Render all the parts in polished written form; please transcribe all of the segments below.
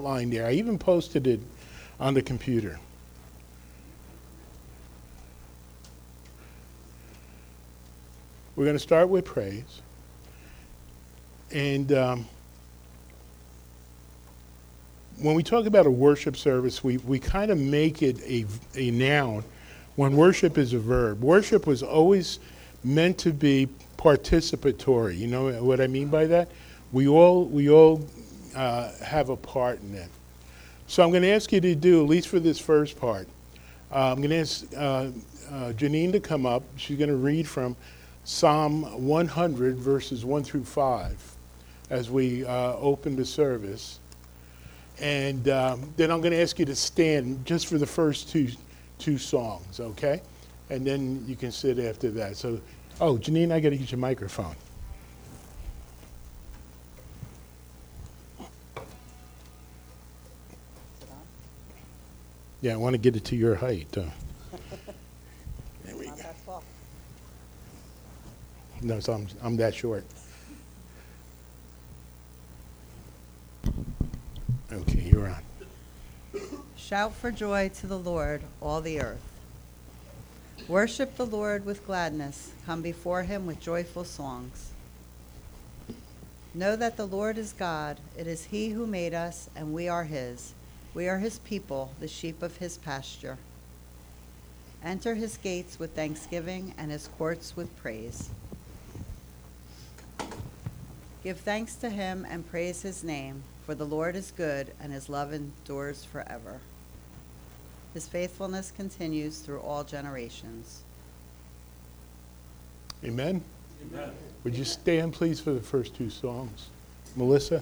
outline there. I even posted it on the computer. We're going to start with praise. And when we talk about a worship service, we kind of make it a noun when worship is a verb. Worship was always meant to be participatory. You know what I mean by that? We all have a part in it. So I'm going to ask you to do, at least for this first part, I'm going to ask Janine to come up. She's going to read from Psalm 100, verses 1 through 5, as we open the service. And then I'm going to ask you to stand just for the first two songs, okay? And then you can sit after that. So, Janine, I got to get your microphone. Yeah, I want to get it to your height. There we go. Not that tall. No, so I'm that short. Okay, you're on. Shout for joy to the Lord, all the earth. Worship the Lord with gladness. Come before him with joyful songs. Know that the Lord is God. It is he who made us, and we are his. We are his people, the sheep of his pasture. Enter his gates with thanksgiving and his courts with praise. Give thanks to him and praise his name, for the Lord is good and his love endures forever. His faithfulness continues through all generations. Amen? Amen. Would you stand, please, for the first two songs? Melissa?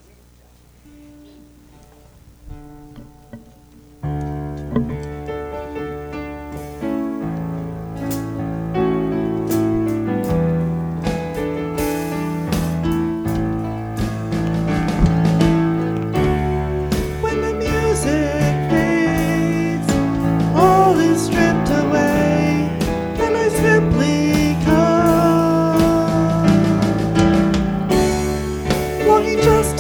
When the music fades, all is stripped away, and I simply come, longing just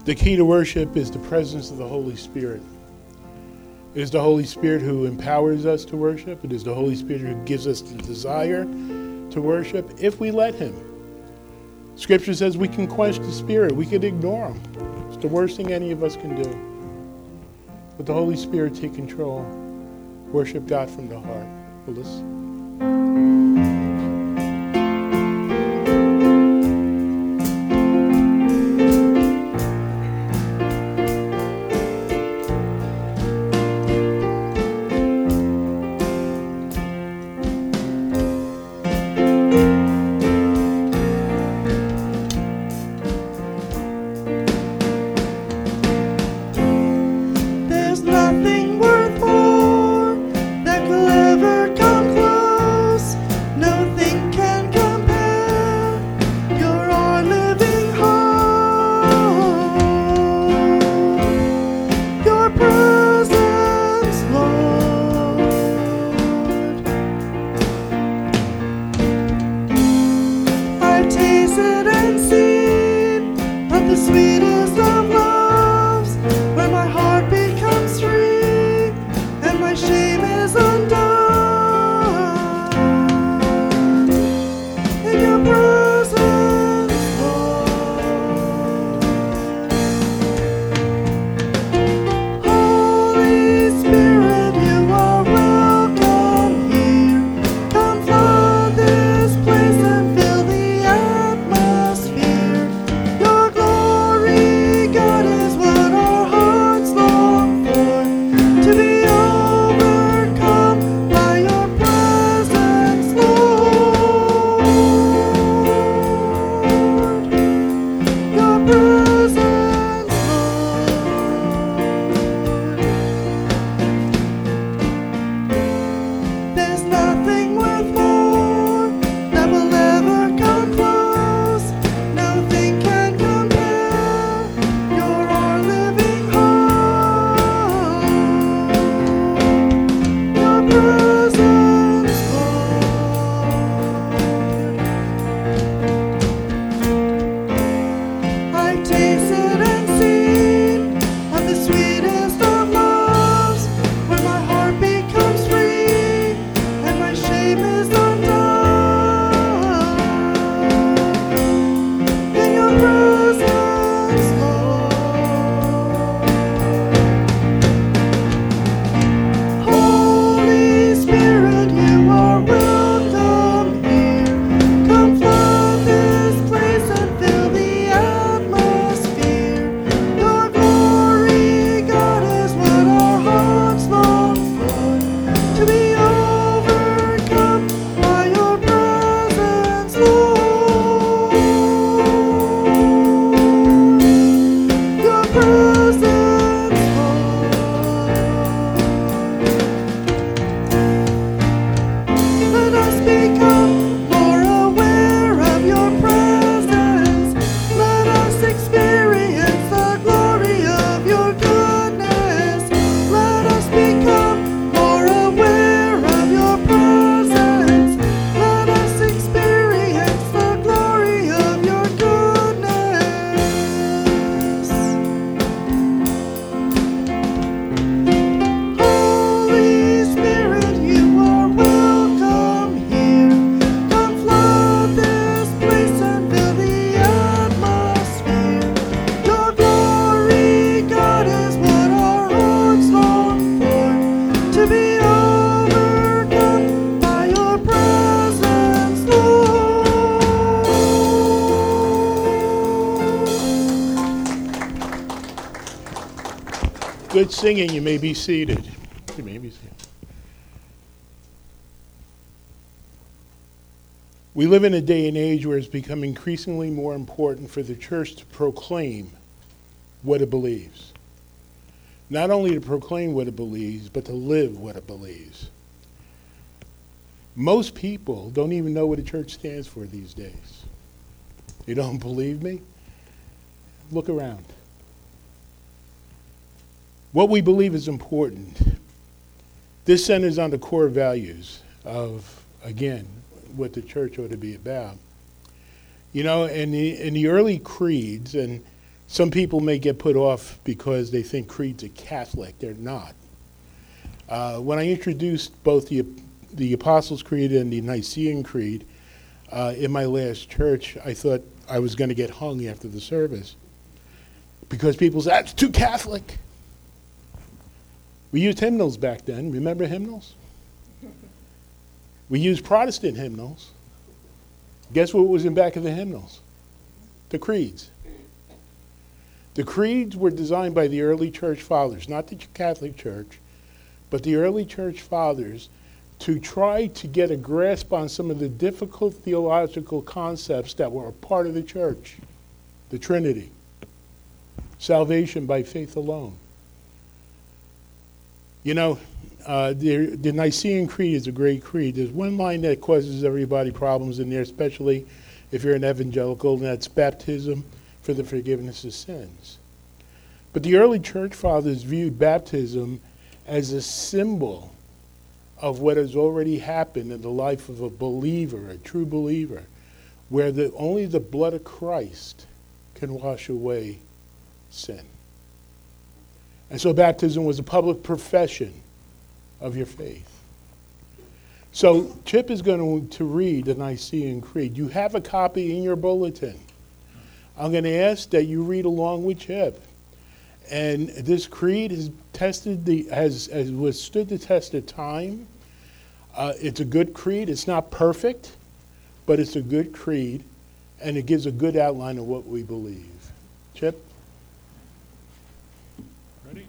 The key to worship is the presence of the Holy Spirit. It is the Holy Spirit who empowers us to worship. It is the Holy Spirit who gives us the desire to worship if we let him. Scripture says we can quench the Spirit. We can ignore him. It's the worst thing any of us can do. But the Holy Spirit take control. Worship God from the heart. Well, listen. There's nothing worth more that could ever come close. Nothing can compare. You're our living hope. Your presence, Lord. I've tasted and seen of the sweetest of loves, where my heart becomes free and my shame is undone. In your presence, Lord. Holy Spirit, you are welcome here. Come flood this place and fill the atmosphere. Your glory, God, is what our hearts long for. To be overcome by your presence, Lord. Your presence, Lord. There's nothing worth more that will ever come close. Nothing can compare. You're our living hope. Your presence, Lord. I've tasted and seen of the sweetest of loves, where my heart becomes free and my shame is undone. In your presence, Lord. Holy Spirit, you are welcome here. Come flood this place and fill the atmosphere. Your glory, God, is what our hearts long for. To be overcome by your presence, Lord. Your presence, Lord. Let us become more aware of your presence. Let us experience the glory of your goodness. Let us become more aware of your presence. Let us experience the glory of your goodness. Holy Spirit, you are welcome here. Come flood this place and fill the atmosphere. Your glory, God, is what our hearts long for. To be overcome by your presence, Lord. Good singing. You may be seated. You may be seated. We live in a day and age where it's become increasingly more important for the church to proclaim what it believes. Not only to proclaim what it believes, but to live what it believes. Most people don't even know what a church stands for these days. You don't believe me? Look around. What we believe is important. This centers on the core values of, again, what the church ought to be about. You know, in the early creeds, and Some people may get put off because they think creeds are Catholic. They're not. When I introduced both the Apostles' Creed and the Nicene Creed in my last church, I thought I was going to get hung after the service because people said, that's too Catholic. We used hymnals back then. Remember hymnals? We used Protestant hymnals. Guess what was in back of the hymnals? The creeds. The creeds were designed by the early church fathers, not the Catholic Church, but the early church fathers, to try to get a grasp on some of the difficult theological concepts that were a part of the church. The Trinity, salvation by faith alone. You know, the Nicene Creed is a great creed. There's one line that causes everybody problems in there, especially if you're an evangelical, and that's baptism for the forgiveness of sins. But the early church fathers viewed baptism as a symbol of what has already happened in the life of a believer, a true believer, where only the blood of Christ can wash away sin. And so baptism was a public profession of your faith. So Chip is going to read the Nicene Creed. You have a copy in your bulletin. I'm going to ask that you read along with Chip. And this creed has withstood the test of time. It's a good creed. It's not perfect, but it's a good creed, and it gives a good outline of what we believe. Chip? Ready?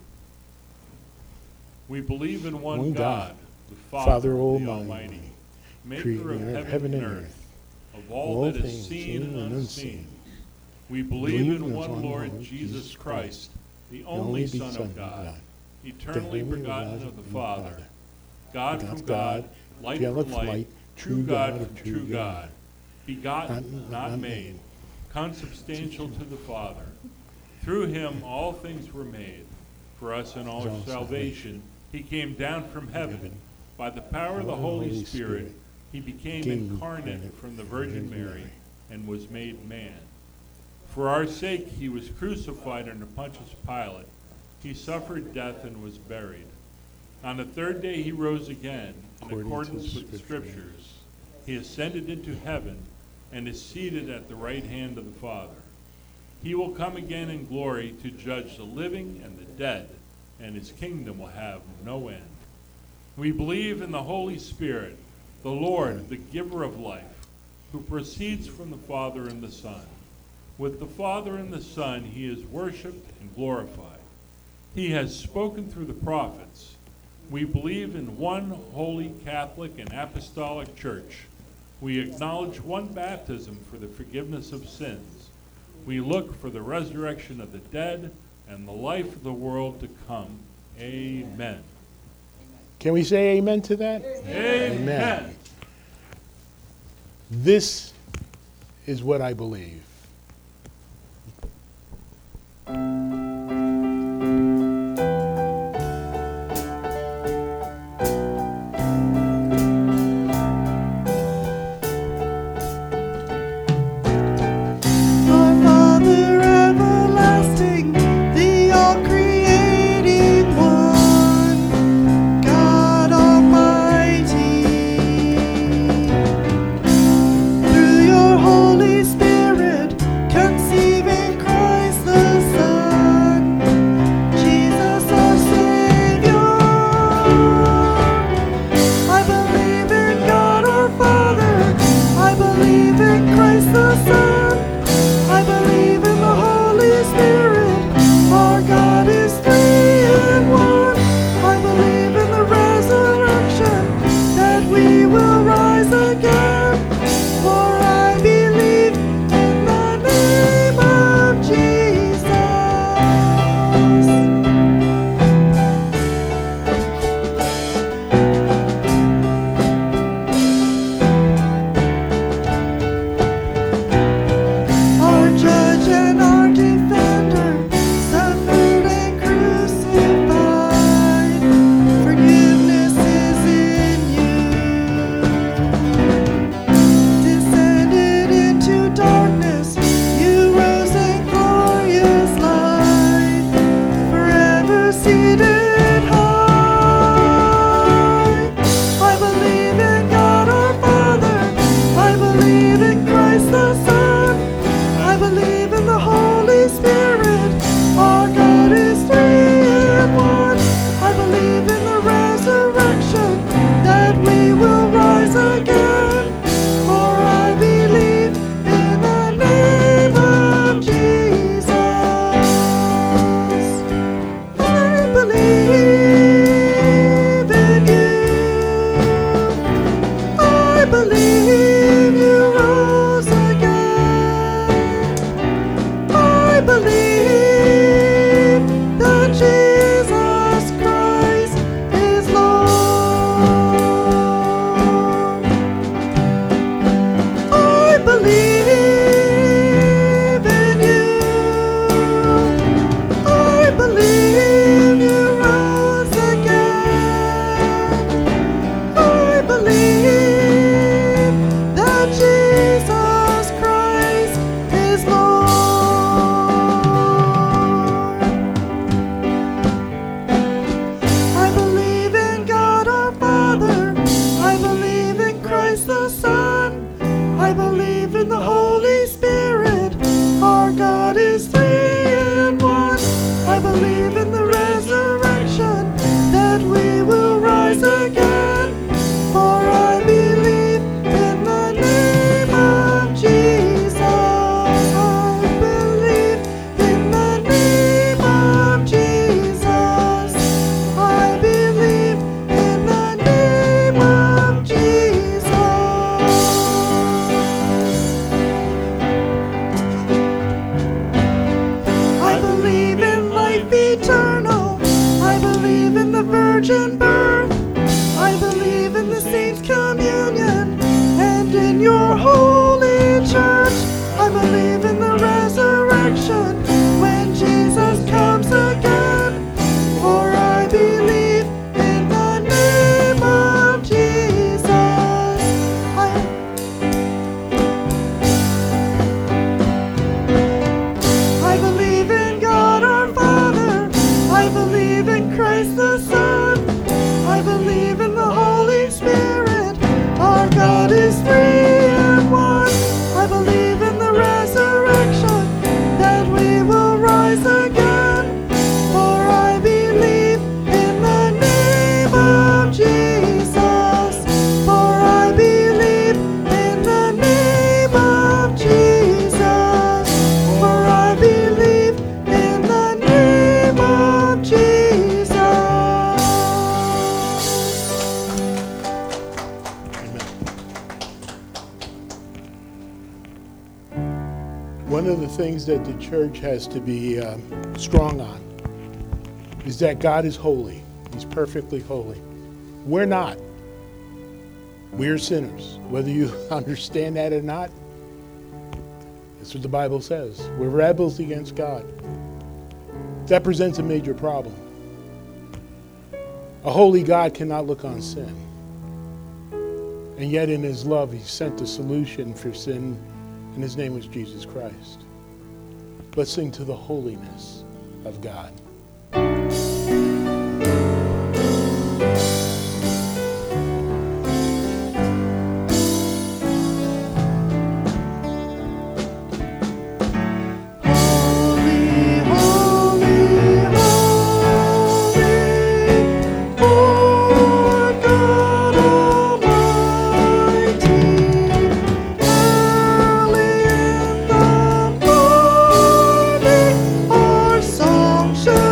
We believe in one God, the Father Father the Almighty, Almighty, maker creator of heaven and earth, of all that is seen and unseen. We believe in one Lord Jesus Christ, the only Son of God, eternally begotten of the Father, God from God, light from light, true God from true God, begotten, not made, consubstantial to the Father. Through him all things were made. For us in our salvation, he came down from heaven. By the power of the Holy Spirit, he became incarnate from the Virgin Mary and was made man. For our sake he was crucified under Pontius Pilate. He suffered death and was buried. On the third day he rose again, in accordance with the Scriptures. He ascended into heaven and is seated at the right hand of the Father. He will come again in glory to judge the living and the dead, and his kingdom will have no end. We believe in the Holy Spirit, the Lord, the giver of life, who proceeds from the Father and the Son. With the Father and the Son he is worshipped and glorified. He has spoken through the prophets. We believe in one holy Catholic and apostolic church. We acknowledge one baptism for the forgiveness of sins. We look for the resurrection of the dead and the life of the world to come. Amen. Can we say amen to that? Amen. This is what I believe. Our Father everlasting, the all-creating one, God Almighty. Through your Holy Spirit, believe you rose again. I believe that Jesus Christ is Lord. I believe in you. I believe you rose again. I believe that Jesus Christ is Lord. I believe in God our Father. I believe in Christ the Son. I believe in the Holy Spirit. Our God is three in one. I believe in the resurrection, that we will rise again. For I believe in the name of Jesus. I believe in the name of Jesus. I believe in the name of Jesus. I believe in life eternal. I believe in the virgin birth. I believe in the saints' communion and in your holy church. I believe in the resurrection when Jesus comes again. For I believe in the name of Jesus. I believe in God our Father. I believe in Christ the Son. I believe in the Holy Spirit. Our God is three in one. I believe in the resurrection, that we will rise again. For I believe in the name of Jesus. For I believe in the name of Jesus. For I believe in the name of Jesus. One of the things that the church has to be strong on is that God is holy. He's perfectly holy. We're not. We're sinners. Whether you understand that or not, that's what the Bible says. We're rebels against God. That presents a major problem. A holy God cannot look on sin. And yet in his love, he sent a solution for sin, and his name was Jesus Christ. Let's sing to the holiness of God. Holy, holy, holy, Lord God Almighty. Early in the morning, our song shall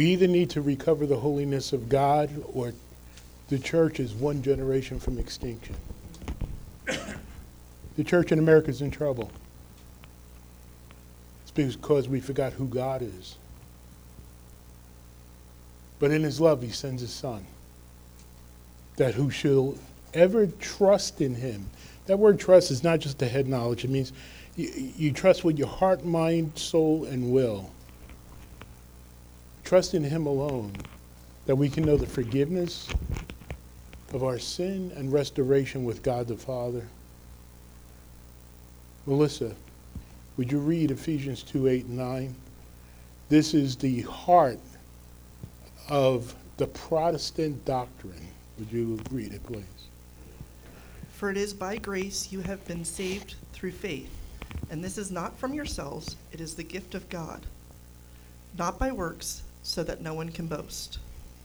We either need to recover the holiness of God, or the church is one generation from extinction. The church in America is in trouble. It's because we forgot who God is. But in his love, he sends his son, that who shall ever trust in him. That word trust is not just a head knowledge. It means you trust with your heart, mind, soul, and will. Trust in him alone, that we can know the forgiveness of our sin and restoration with God the Father. Melissa, would you read Ephesians 2:8-9? This is the heart of the Protestant doctrine. Would you read it, please? For it is by grace you have been saved through faith, and this is not from yourselves, it is the gift of God, not by works, so that no one can boast.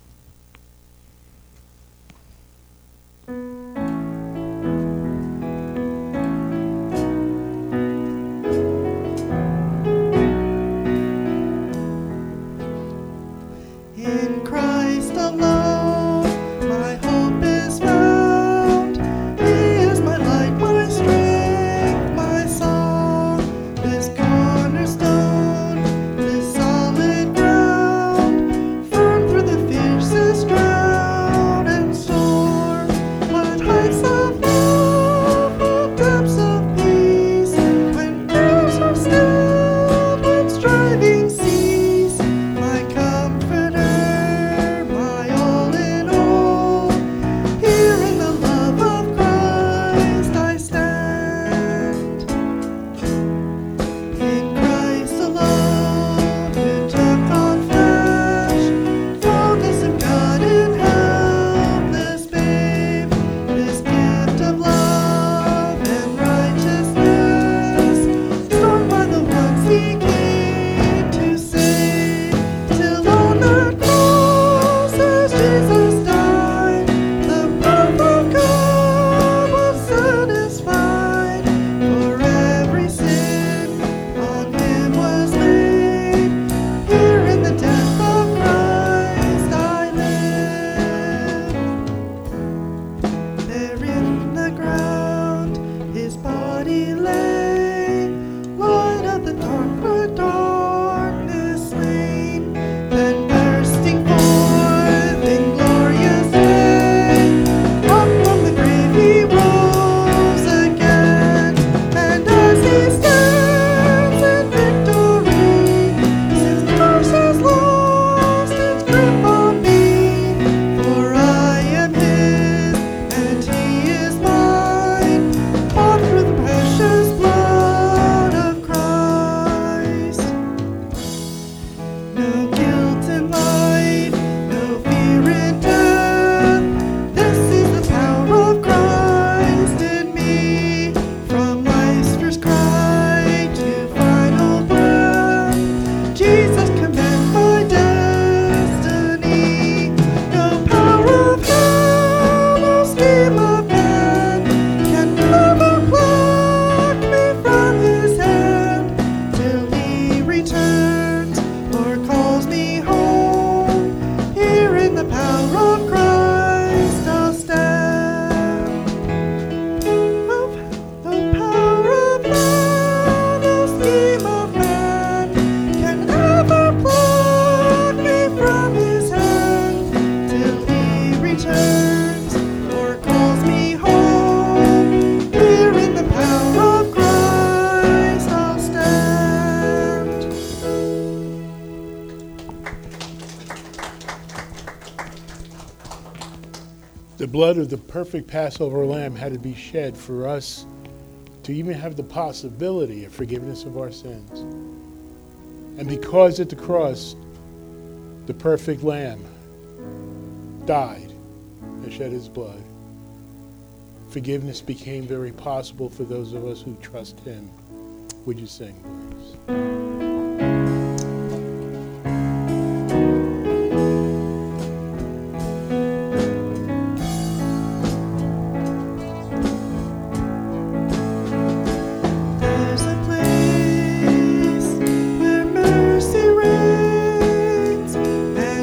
In Christ alone, my hope is found. He is my light, my strength, my song. This cornerstone, this solid ground, firm through the fiercest drought and storm. What heights of love, what depths of peace, when fears are stilled, when striving cease. My comforter, my all in all, here in the love of Christ I stand. In Christ alone, who took on flesh, fullness of God in helpless babe, this gift of love and righteousness, stormed by the ones he came to save, till on that cross as Jesus died, the wrath of God was satisfied. For every sin on him was laid, here in the death of Christ I live. There in the ground his body lay, light of the darkness slain, then bursting forth in glorious day, up from the grave he rose again, and as he stands in victory, his curse has lost its grip on me, for I am his and he is mine, bought through the precious blood of Christ. No guilt in life, no fear in death, this is the power of Christ in me, from life's first cry to final breath, Jesus commands my destiny. No power of hell, no scheme of man, can ever pluck me from his hand, till he returns or calls me home. Here in the power of Christ I'll stand. No power of man, no scheme of man, can ever pluck me from his hand, till he returns or calls me home. Here in the power of Christ I'll stand. The blood of the perfect Passover lamb had to be shed for us to even have the possibility of forgiveness of our sins. And because at the cross, the perfect lamb died and shed his blood, forgiveness became very possible for those of us who trust him. Would you sing, please? There's a place where mercy reigns,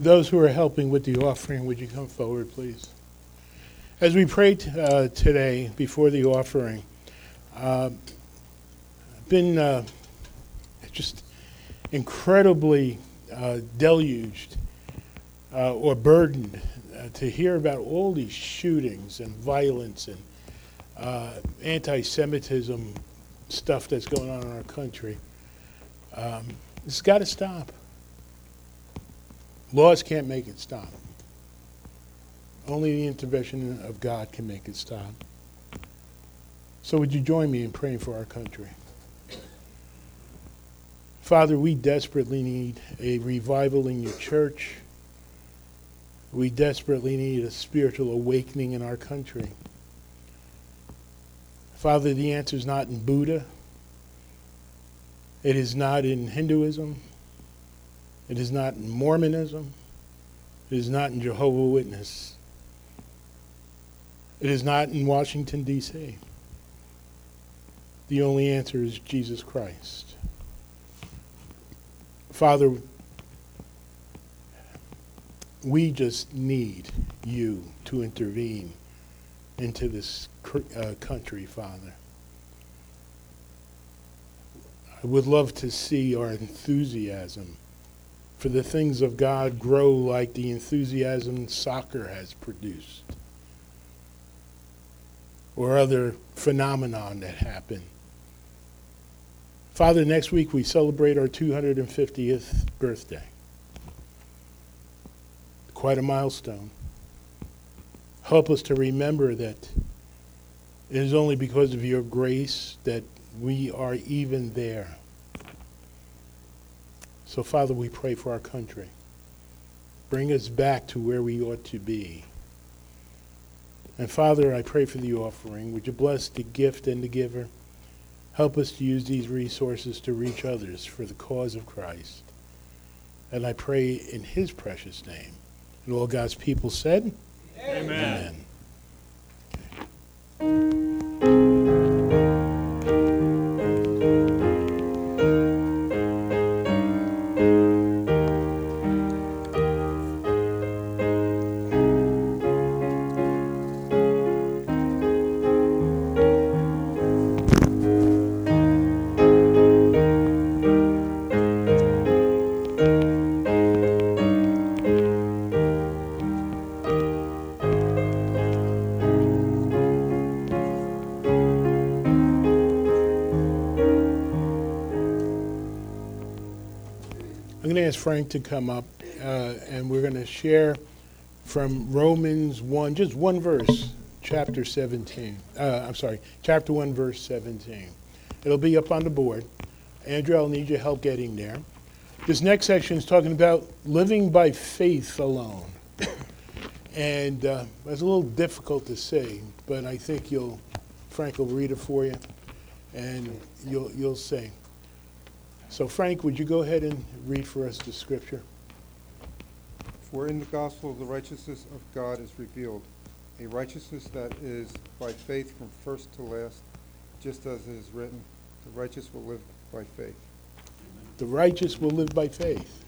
those who are helping with the offering, would you come forward, please? As we prayed today before the offering, been just incredibly deluged or burdened to hear about all these shootings and violence and anti-Semitism stuff that's going on in our country. It's got to stop. Laws can't make it stop. Only the intervention of God can make it stop. So would you join me in praying for our country? Father, we desperately need a revival in your church. We desperately need a spiritual awakening in our country. Father, the answer is not in Buddha. It is not in Hinduism. It is not in Mormonism. It is not in Jehovah's Witness. It is not in Washington, D.C. The only answer is Jesus Christ. Father, we just need you to intervene into this country, Father. I would love to see our enthusiasm for the things of God grow like the enthusiasm soccer has produced, or other phenomenon that happen. Father, next week we celebrate our 250th birthday. Quite a milestone. Help us to remember that it is only because of your grace that we are even there. So, Father, we pray for our country. Bring us back to where we ought to be. And, Father, I pray for the offering. Would you bless the gift and the giver? Help us to use these resources to reach others for the cause of Christ. And I pray in his precious name. And all God's people said, Amen. Amen. I'm going to ask Frank to come up, and we're going to share from Romans 1, just one verse, chapter 1, verse 17. It'll be up on the board. Andrew, I'll need your help getting there. This next section is talking about living by faith alone. And it's a little difficult to say, but I think Frank will read it for you, and you'll say. So, Frank, would you go ahead and read for us the scripture? For in the gospel the righteousness of God is revealed, a righteousness that is by faith from first to last, just as it is written, the righteous will live by faith. The righteous will live by faith.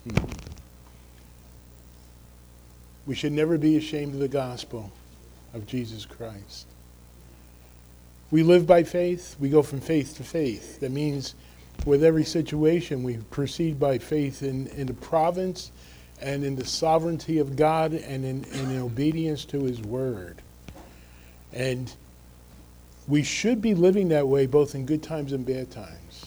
We should never be ashamed of the gospel of Jesus Christ. We live by faith. We go from faith to faith. That means with every situation, we proceed by faith in the providence and in the sovereignty of God and in obedience to his word. And we should be living that way both in good times and bad times.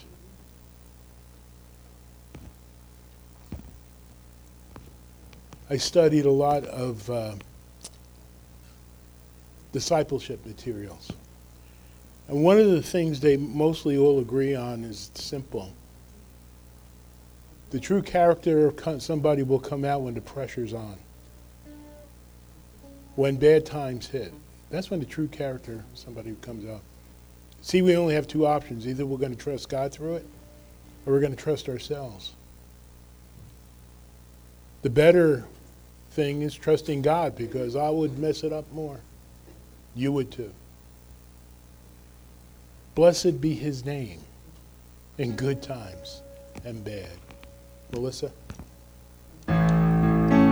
I studied a lot of discipleship materials. And one of the things they mostly all agree on is simple. The true character of somebody will come out when the pressure's on. When bad times hit. That's when the true character of somebody comes out. See, we only have two options. Either we're going to trust God through it, or we're going to trust ourselves. The better thing is trusting God, because I would mess it up more. You would too. Blessed be his name in good times and bad. Melissa?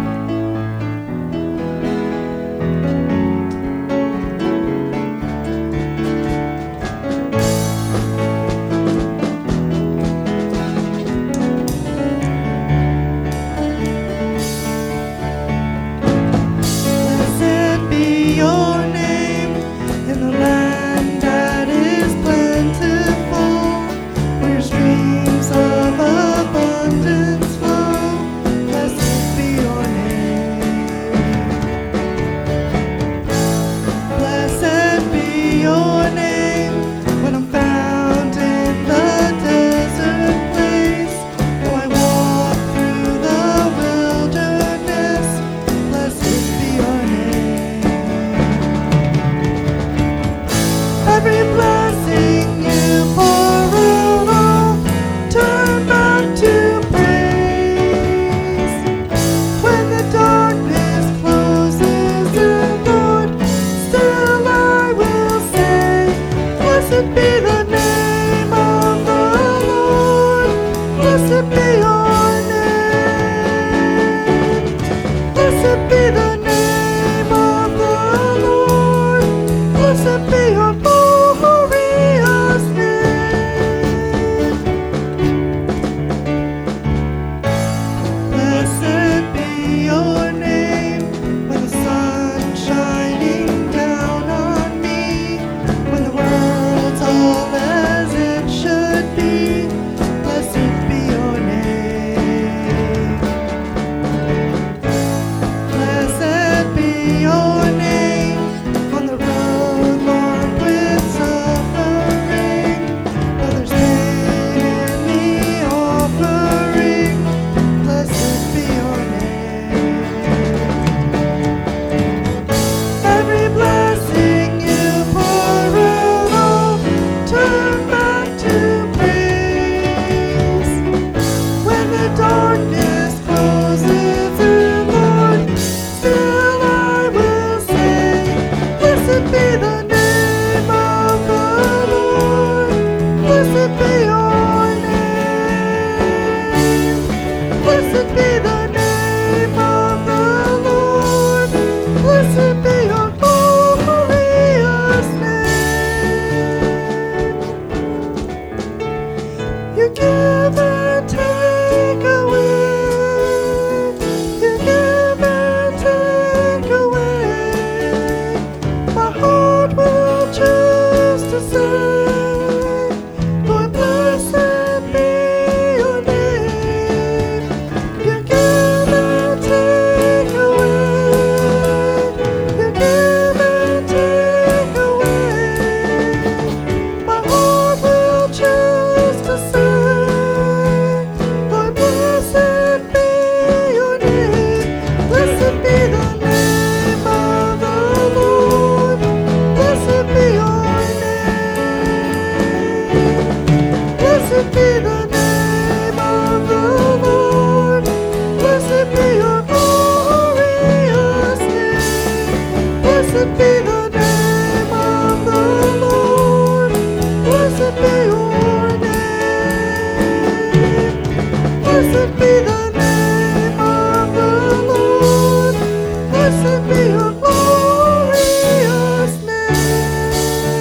Blessed be the name of the Lord. Blessed be your glorious name.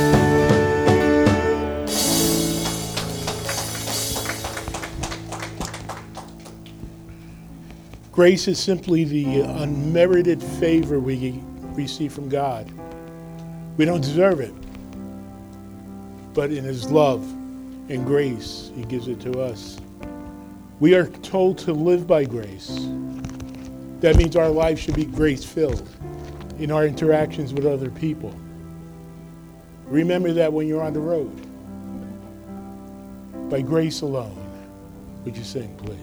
Grace is simply the unmerited favor we receive from God. We don't deserve it, but in His love and grace, He gives it to us. We are told to live by grace. That means our life should be grace-filled in our interactions with other people. Remember that when you're on the road. By grace alone. Would you sing, please?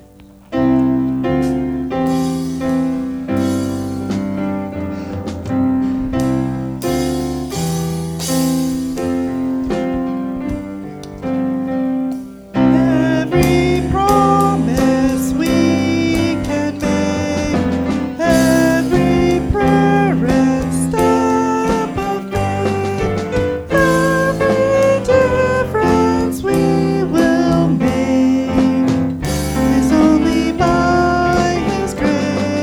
Every promise we can make, every prayer and step of faith, every difference we will make is only by His grace.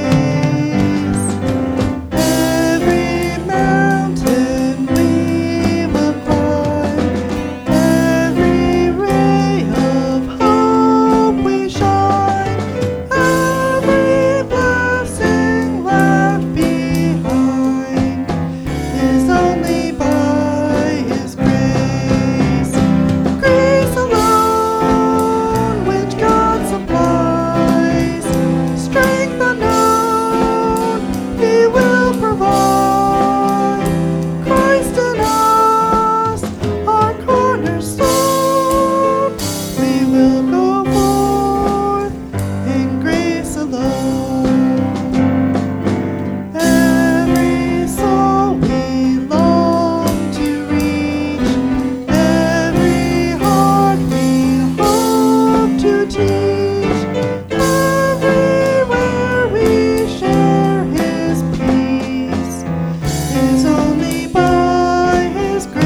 Every mountain we will climb, every ray of hope we shine, every blessing left behind is only by His grace. Grace alone, which God supplies, strength unknown He will provide. Christ in us, our cornerstone, we will go forth in grace alone. Every soul we long to reach, every heart we hope to teach, everywhere we share His peace is only by His grace.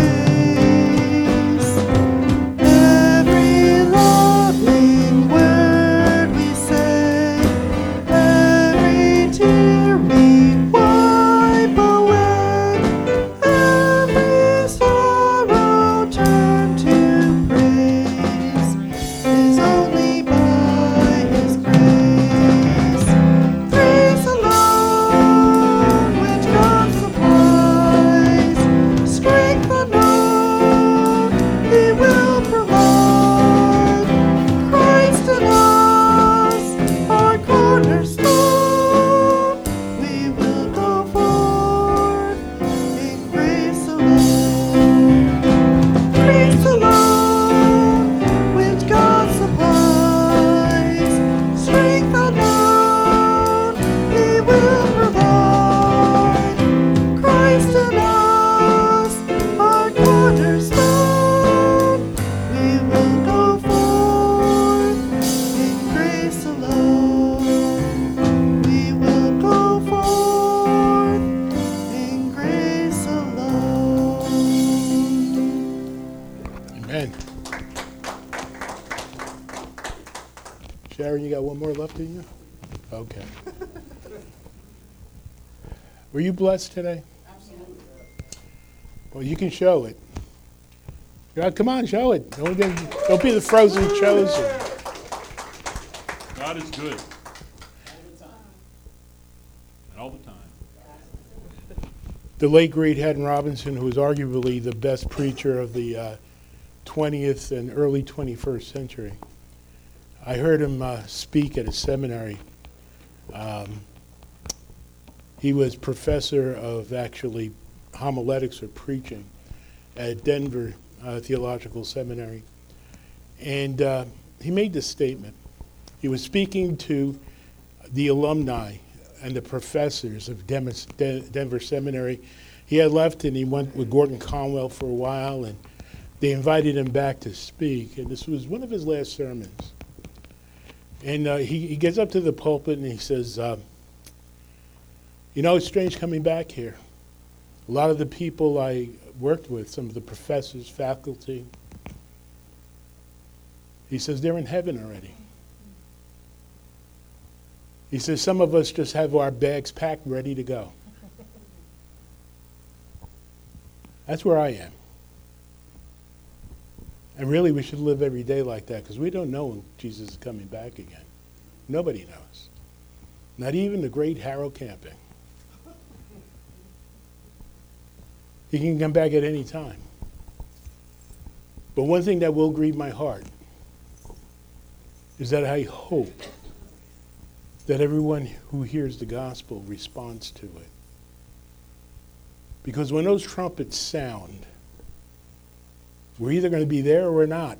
Every loving word we say, every tear we wipe away, every sorrow turn to praise is only by His grace. Grace alone, which God supplies, strength unknown He will provide. Christ in us, our cornerstone, we will go forth in grace alone. Grace alone, which God supplies, strength unknown He will provide. Christ in us, our cornerstone, we will go forth in grace alone. We will go forth in grace alone. Amen. Sharon, you got one more left in you? Okay. Were you blessed today? Absolutely. Well, you can show it. Yeah, come on, show it. Don't be the frozen chosen. God is good. And all the time. The late, great Haddon Robinson, who was arguably the best preacher of the 20th and early 21st century. I heard him speak at a seminary. He was professor of actually homiletics or preaching at Denver Theological Seminary. And he made this statement. He was speaking to the alumni and the professors of Denver Seminary. He had left and he went with Gordon Conwell for a while, and they invited him back to speak. And this was one of his last sermons. And he gets up to the pulpit and he says, you know, it's strange coming back here. A lot of the people I worked with, some of the professors, faculty, he says they're in heaven already. He says some of us just have our bags packed, ready to go. That's where I am. And really, we should live every day like that, because we don't know when Jesus is coming back again. Nobody knows. Not even the great Harold Camping. He can come back at any time. But one thing that will grieve my heart is that I hope that everyone who hears the gospel responds to it. Because when those trumpets sound, we're either going to be there or we're not.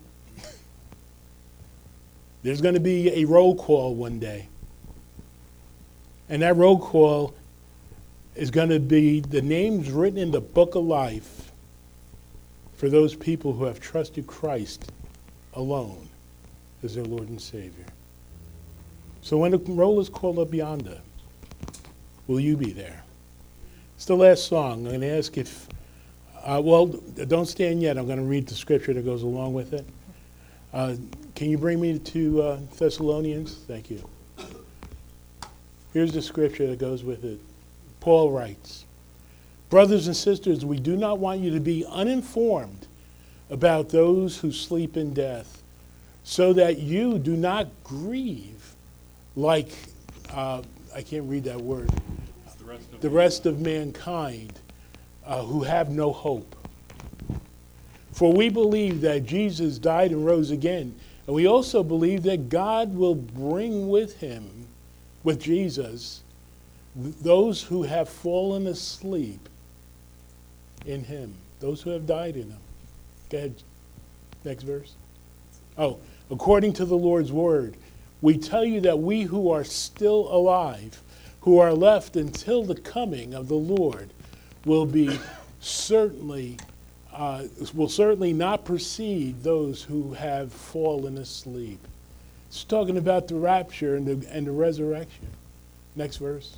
There's going to be a roll call one day. And that roll call is going to be the names written in the book of life for those people who have trusted Christ alone as their Lord and Savior. So when the roll is called up yonder, will you be there? It's the last song. I'm going to ask if, don't stand yet. I'm going to read the scripture that goes along with it. Can you bring me to Thessalonians? Thank you. Here's the scripture that goes with it. Paul writes, "Brothers and sisters, we do not want you to be uninformed about those who sleep in death, so that you do not grieve like, I can't read that word, the rest of mankind who have no hope. For we believe that Jesus died and rose again, and we also believe that God will bring with him, with Jesus, those who have fallen asleep in him, those who have died in him." Go ahead, next verse. Oh, according to the Lord's word, we tell you that we who are still alive, who are left until the coming of the Lord, will certainly not precede those who have fallen asleep. It's talking about the rapture and the resurrection. Next verse.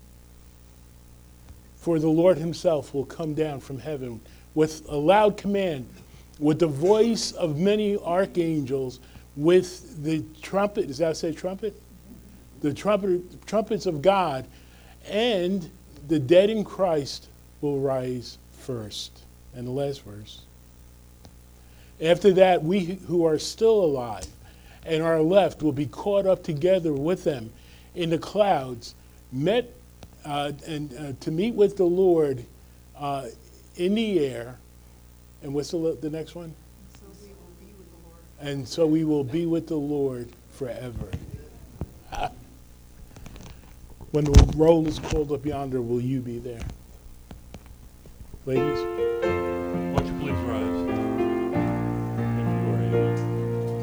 For the Lord himself will come down from heaven with a loud command, with the voice of many archangels, with the trumpet. Does that say trumpet? The trumpets of God, and the dead in Christ will rise first. And the last verse. After that, we who are still alive and are left will be caught up together with them in the clouds, to meet with the Lord in the air. And what's the next one? So we will be with the Lord. And so we will be with the Lord forever. When the roll is called up yonder, will you be there? Ladies? Won't you please rise? If you are able.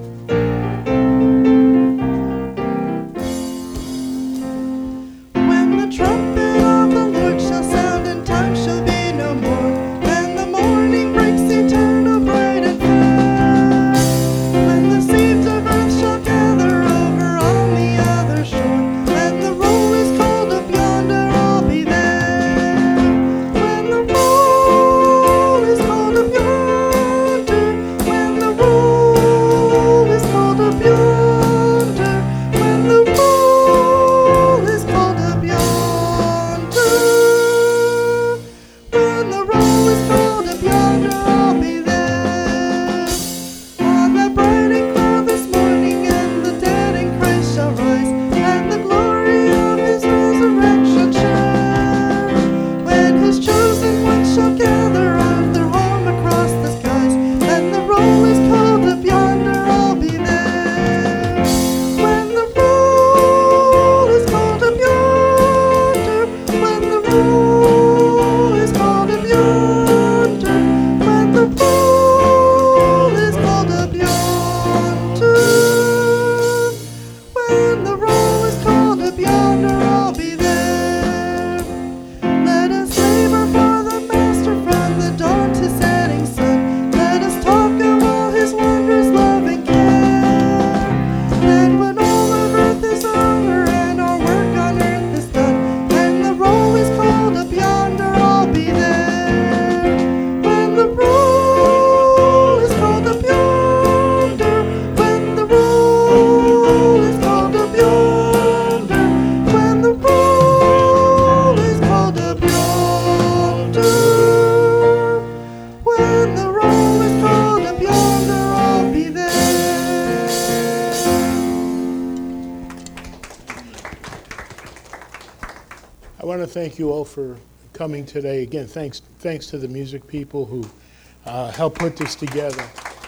When the trumpet of the Lord shall sound and time shall be no more, and the morning breaks eternal bright and fair, when the seeds of earth shall gather over on the other shore, and the roll is called up yonder, I'll be there. When the roll I want to thank you all for coming today. Again, thanks to the music people who helped put this together.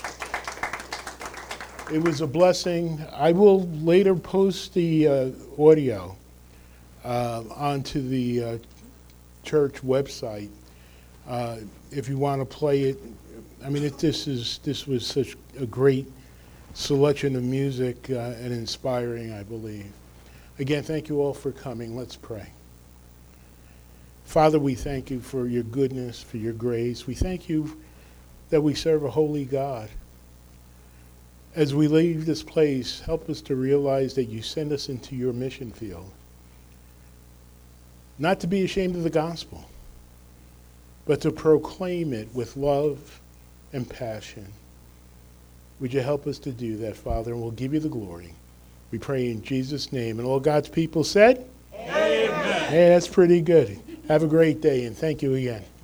It was a blessing. I will later post the audio onto the church website if you want to play it. I mean, this was such a great selection of music and inspiring, I believe. Again, thank you all for coming. Let's pray. Father, we thank you for your goodness, for your grace. We thank you that we serve a holy God. As we leave this place, help us to realize that you send us into your mission field. Not to be ashamed of the gospel, but to proclaim it with love and passion. Would you help us to do that, Father? And we'll give you the glory. We pray in Jesus' name. And all God's people said? Amen. Hey, that's pretty good. Have a great day, and thank you again.